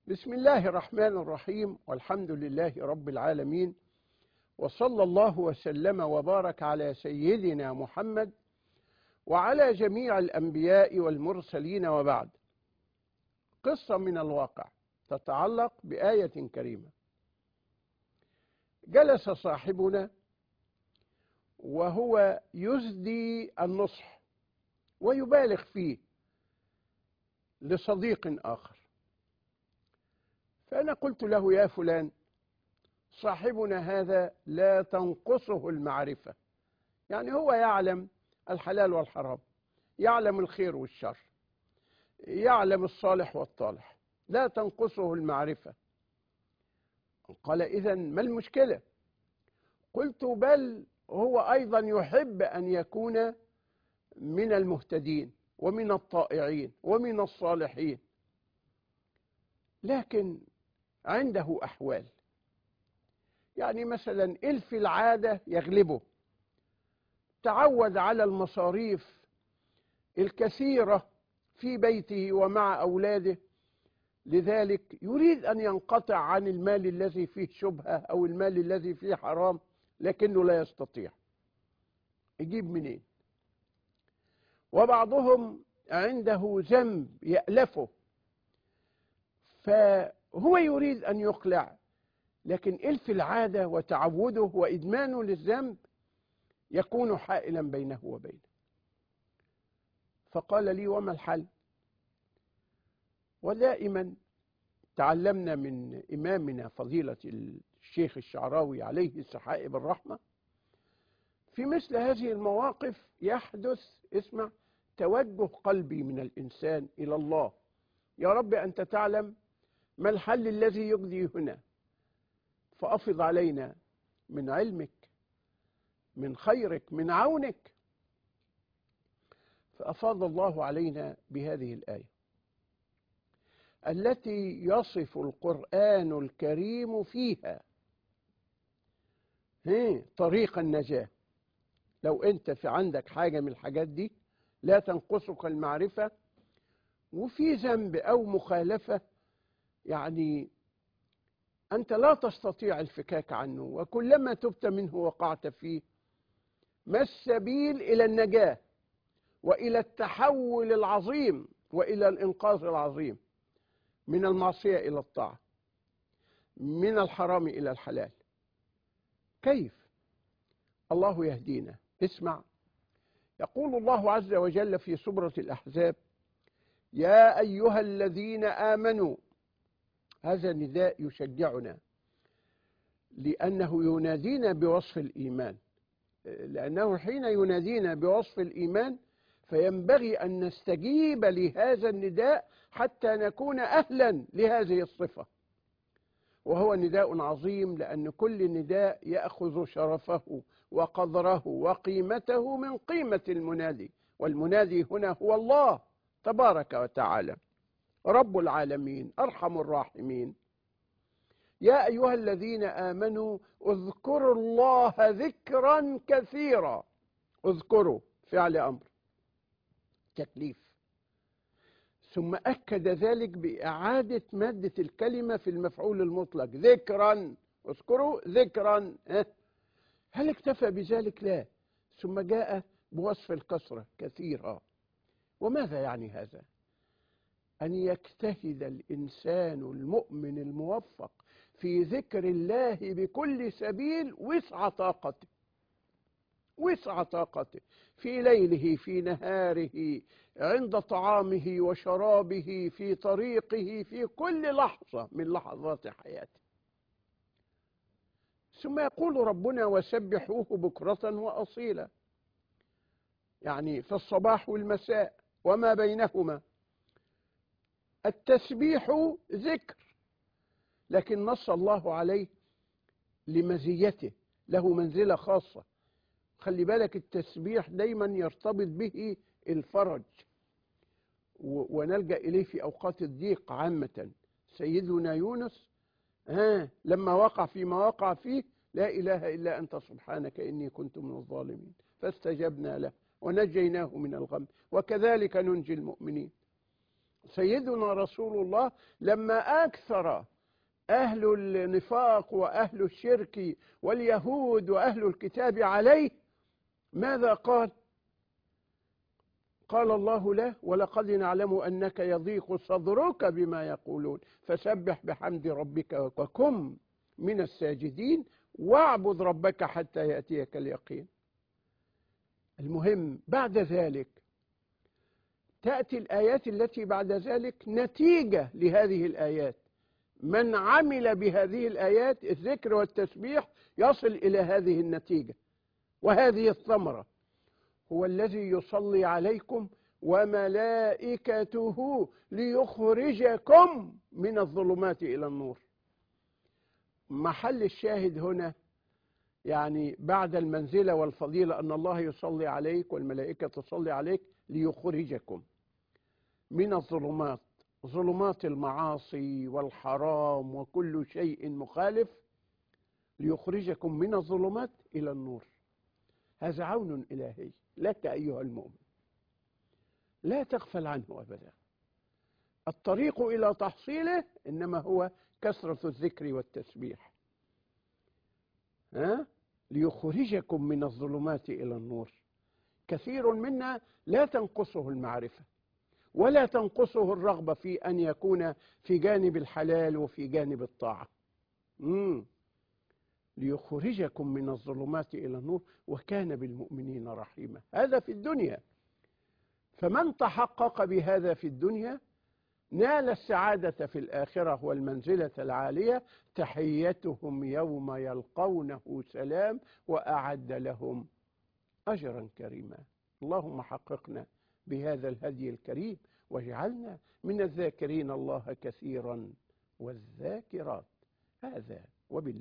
بسم الله الرحمن الرحيم، والحمد لله رب العالمين، وصلى الله وسلم وبارك على سيدنا محمد وعلى جميع الأنبياء والمرسلين، وبعد. قصة من الواقع تتعلق بآية كريمة. جلس صاحبنا وهو يزدي النصح ويبالغ فيه لصديق آخر، فأنا قلت له: يا فلان، صاحبنا هذا لا تنقصه المعرفة، يعني هو يعلم الحلال والحرام، يعلم الخير والشر، يعلم الصالح والطالح، لا تنقصه المعرفة. قال: إذن ما المشكلة؟ قلت: بل هو أيضا يحب أن يكون من المهتدين ومن الطائعين ومن الصالحين، لكن عنده أحوال، يعني مثلا إلف العادة يغلبه، تعود على المصاريف الكثيرة في بيته ومع أولاده، لذلك يريد أن ينقطع عن المال الذي فيه شبهة أو المال الذي فيه حرام، لكنه لا يستطيع. يجيب منين؟ وبعضهم عنده ذنب يألفه، فهو يريد أن يقلع، لكن إلف العادة وتعوده وإدمانه للذنب يكون حائلا بينه وبينه. فقال لي: وما الحل؟ ودائما تعلمنا من إمامنا فضيلة الشيخ الشعراوي عليه سحائب الرحمة، في مثل هذه المواقف يحدث، اسمع، توجه قلبي من الإنسان إلى الله: يا رب أنت تعلم ما الحل الذي يقضي هنا، فأفض علينا من علمك، من خيرك، من عونك. فأفاض الله علينا بهذه الآية التي يصف القرآن الكريم فيها طريق النجاة. لو أنت في عندك حاجة من الحاجات دي لا تنقصك المعرفة، وفي ذنب أو مخالفة يعني أنت لا تستطيع الفكاك عنه، وكلما تبت منه وقعت فيه، ما السبيل إلى النجاة وإلى التحول العظيم وإلى الإنقاذ العظيم من المعصية إلى الطاعة، من الحرام إلى الحلال؟ كيف؟ الله يهدينا. اسمع، يقول الله عز وجل في سورة الأحزاب: يا أيها الذين آمنوا. هذا نداء يشجعنا، لأنه ينادينا بوصف الإيمان، لأنه حين ينادينا بوصف الإيمان فينبغي أن نستجيب لهذا النداء حتى نكون أهلا لهذه الصفة. وهو نداء عظيم، لأن كل نداء يأخذ شرفه وقدره وقيمته من قيمة المنادي، والمنادي هنا هو الله تبارك وتعالى رب العالمين أرحم الراحمين. يا أيها الذين آمنوا اذكروا الله ذكرا كثيرا. اذكروا فعل أمر تكليف، ثم أكد ذلك بإعادة مادة الكلمة في المفعول المطلق: ذكرا. اذكروا ذكرا. هل اكتفى بذلك؟ لا، ثم جاء بوصف الكثرة كثيرا. وماذا يعني هذا؟ أن يجتهد الإنسان المؤمن الموفق في ذكر الله بكل سبيل وسع طاقته، وسع طاقته، في ليله، في نهاره، عند طعامه وشرابه، في طريقه، في كل لحظة من لحظات حياته. ثم يقول ربنا: وسبحوه بكرة وأصيلا، يعني في الصباح والمساء وما بينهما. التسبيح ذكر، لكن نص الله عليه لمزيته، له منزلة خاصة. خلي بالك، التسبيح دايما يرتبط به الفرج، ونلجأ إليه في أوقات الضيق عامة. سيدنا يونس لما وقع فيما وقع فيه: لا إله إلا أنت سبحانك إني كنت من الظالمين، فاستجبنا له ونجيناه من الغم، وكذلك ننجي المؤمنين. سيدنا رسول الله لما أكثر أهل النفاق وأهل الشرك واليهود وأهل الكتاب عليه، ماذا قال؟ قال الله له: ولقد نعلم أنك يضيق صدرك بما يقولون فسبح بحمد ربك وكن من الساجدين واعبد ربك حتى يأتيك اليقين. المهم بعد ذلك تأتي الآيات التي بعد ذلك نتيجة لهذه الآيات. من عمل بهذه الآيات الذكر والتسبيح يصل إلى هذه النتيجة وهذه الثمرة: هو الذي يصلي عليكم وملائكته ليخرجكم من الظلمات إلى النور. محل الشاهد هنا يعني بعد المنزلة والفضيلة أن الله يصلي عليك والملائكة تصلي عليك ليخرجكم من الظلمات، ظلمات المعاصي والحرام وكل شيء مخالف، ليخرجكم من الظلمات إلى النور. هذا عون إلهي لك أيها المؤمن، لا تغفل عنه أبدا. الطريق إلى تحصيله إنما هو كثرة الذكر والتسبيح. ليخرجكم من الظلمات إلى النور. كثير منا لا تنقصه المعرفة ولا تنقصه الرغبة في أن يكون في جانب الحلال وفي جانب الطاعة. ليخرجكم من الظلمات إلى النور وكان بالمؤمنين رحيما. هذا في الدنيا. فمن تحقق بهذا في الدنيا نال السعادة في الآخرة والمنزلة العالية. تحيتهم يوم يلقونه سلام وأعد لهم أجرا كريما. اللهم حققنا بهذا الهدي الكريم واجعلنا من الذاكرين الله كثيرا والذاكرات. هذا وبالله.